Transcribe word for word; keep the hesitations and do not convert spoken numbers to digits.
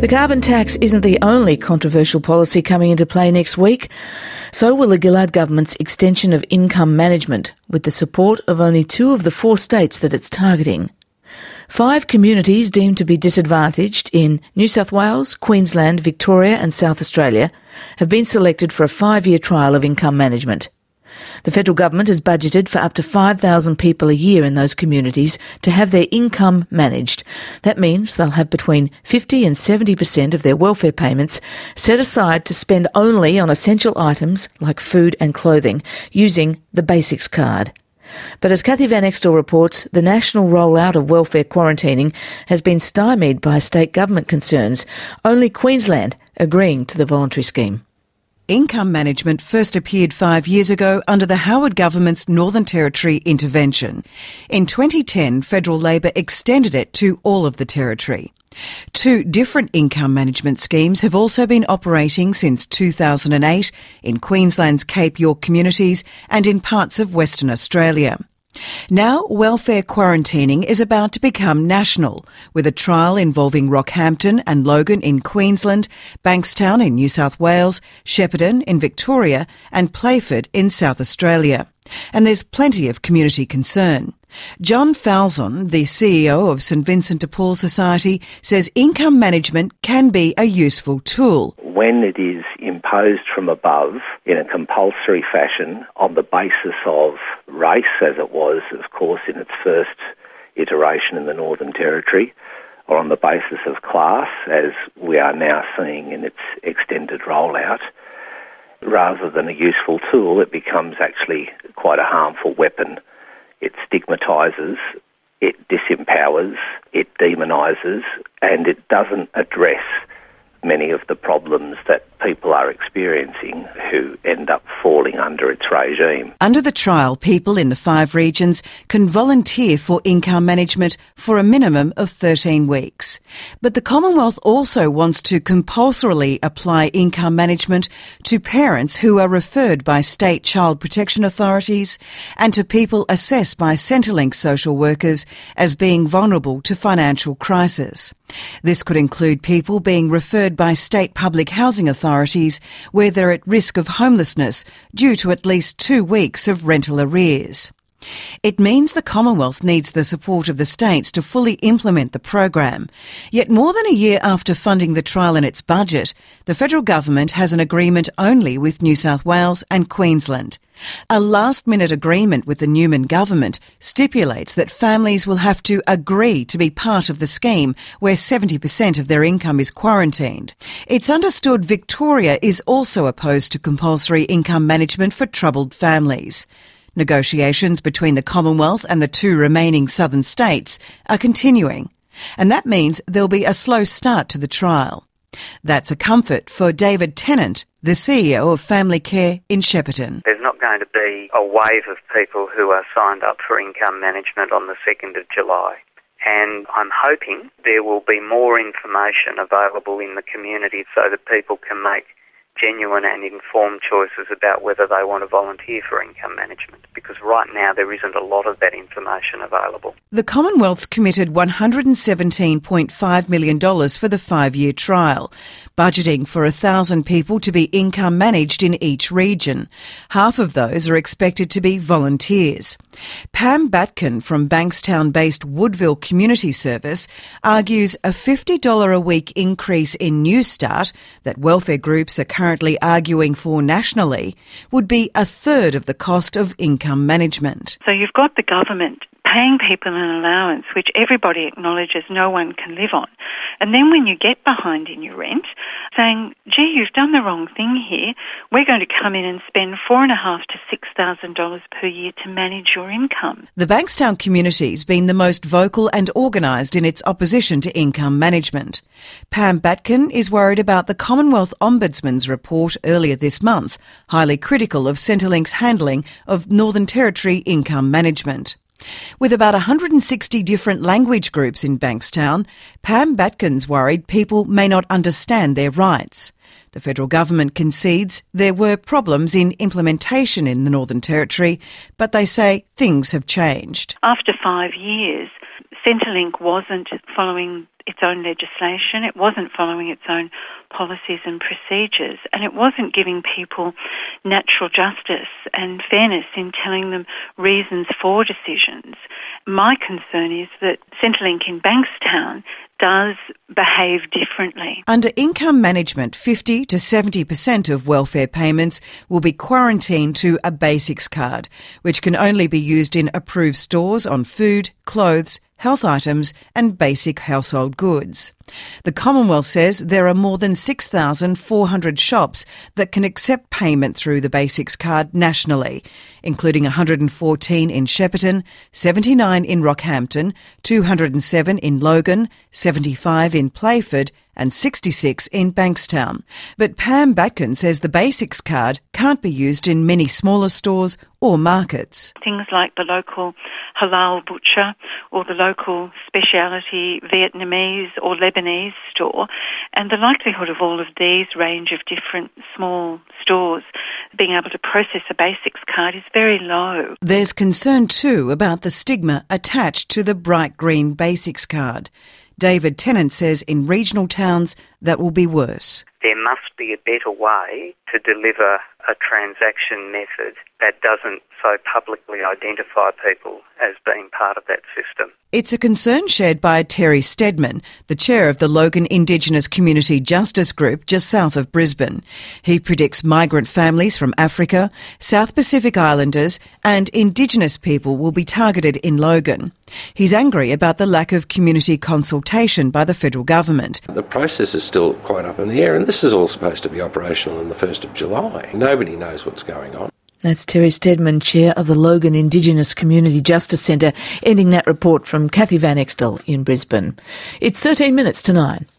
The carbon tax isn't the only controversial policy coming into play next week. So will the Gillard government's extension of income management, with the support of only two of the four states that it's targeting. Five communities deemed to be disadvantaged in New South Wales, Queensland, Victoria and South Australia have been selected for a five-year trial of income management. The federal government has budgeted for up to five thousand people a year in those communities to have their income managed. That means they'll have between fifty and seventy percent of their welfare payments set aside to spend only on essential items like food and clothing, using the Basics card. But as Cathy Van Extel reports, the national rollout of welfare quarantining has been stymied by state government concerns, only Queensland agreeing to the voluntary scheme. Income management first appeared five years ago under the Howard government's Northern Territory intervention. In twenty ten, federal Labor extended it to all of the territory. Two different income management schemes have also been operating since two thousand eight in Queensland's Cape York communities and in parts of Western Australia. Now, welfare quarantining is about to become national, with a trial involving Rockhampton and Logan in Queensland, Bankstown in New South Wales, Shepparton in Victoria and Playford in South Australia. And there's plenty of community concern. John Falzon, the C E O of St Vincent de Paul Society, says income management can be a useful tool. When it is imposed from above in a compulsory fashion on the basis of race, as it was, of course, in its first iteration in the Northern Territory, or on the basis of class, as we are now seeing in its extended rollout, rather than a useful tool, it becomes actually quite a harmful weapon. It stigmatises, it disempowers, it demonises, and it doesn't address many of the problems that people are experiencing who end up falling under its regime. Under the trial, people in the five regions can volunteer for income management for a minimum of thirteen weeks. But the Commonwealth also wants to compulsorily apply income management to parents who are referred by state child protection authorities and to people assessed by Centrelink social workers as being vulnerable to financial crisis. This could include people being referred by state public housing authorities where they're at risk of homelessness due to at least two weeks of rental arrears. It means the Commonwealth needs the support of the states to fully implement the program. Yet more than a year after funding the trial in its budget, the federal government has an agreement only with New South Wales and Queensland. A last-minute agreement with the Newman government stipulates that families will have to agree to be part of the scheme where seventy percent of their income is quarantined. It's understood Victoria is also opposed to compulsory income management for troubled families. Negotiations between the Commonwealth and the two remaining southern states are continuing, and that means there'll be a slow start to the trial. That's a comfort for David Tennant, the C E O of Family Care in Shepparton. There's not going to be a wave of people who are signed up for income management on the second of July. And I'm hoping there will be more information available in the community so that people can make genuine and informed choices about whether they want to volunteer for income management, because right now there isn't a lot of that information available. The Commonwealth's committed one hundred seventeen point five million dollars for the five-year trial, budgeting for one thousand people to be income managed in each region. Half of those are expected to be volunteers. Pam Batkin from Bankstown-based Woodville Community Service argues a fifty dollars a week increase in Newstart that welfare groups are currently arguing for nationally would be a third of the cost of income management. So you've got the government paying people an allowance which everybody acknowledges no one can live on. And then when you get behind in your rent, saying, gee, you've done the wrong thing here, we're going to come in and spend four and a half to six thousand dollars per year to manage your income. The Bankstown community's been the most vocal and organised in its opposition to income management. Pam Batkin is worried about the Commonwealth Ombudsman's report earlier this month, highly critical of Centrelink's handling of Northern Territory income management. With about one hundred sixty different language groups in Bankstown, Pam Batkin's worried people may not understand their rights. The federal government concedes there were problems in implementation in the Northern Territory, but they say things have changed. After five years, Centrelink wasn't following its own legislation, it wasn't following its own policies and procedures, and it wasn't giving people natural justice and fairness in telling them reasons for decisions. My concern is that Centrelink in Bankstown does behave differently. Under income management, fifty to seventy percent of welfare payments will be quarantined to a basics card, which can only be used in approved stores on food, clothes, health items and basic household goods. The Commonwealth says there are more than six thousand four hundred shops that can accept payment through the basics card nationally, including one hundred fourteen in Shepparton, seventy-nine in Rockhampton, two hundred seven in Logan, seventy-five in Playford and sixty-six in Bankstown. But Pam Batkin says the basics card can't be used in many smaller stores or markets. Things like the local halal butcher or the local specialty Vietnamese or Lebanese store, and the likelihood of all of these range of different small stores being able to process a basics card is very low. There's concern too about the stigma attached to the bright green basics card. David Tennant says in regional towns that will be worse. There must be a better way to deliver a transaction method that doesn't so publicly identify people as being part of that system. It's a concern shared by Terry Stedman, the chair of the Logan Indigenous Community Justice Group just south of Brisbane. He predicts migrant families from Africa, South Pacific Islanders and Indigenous people will be targeted in Logan. He's angry about the lack of community consultation by the federal government. The process is still quite up in the air, and this is all supposed to be operational on the first of July. Nobody knows what's going on. That's Terry Stedman, chair of the Logan Indigenous Community Justice Centre, ending that report from Kathy Van Extel in Brisbane. It's thirteen minutes to nine.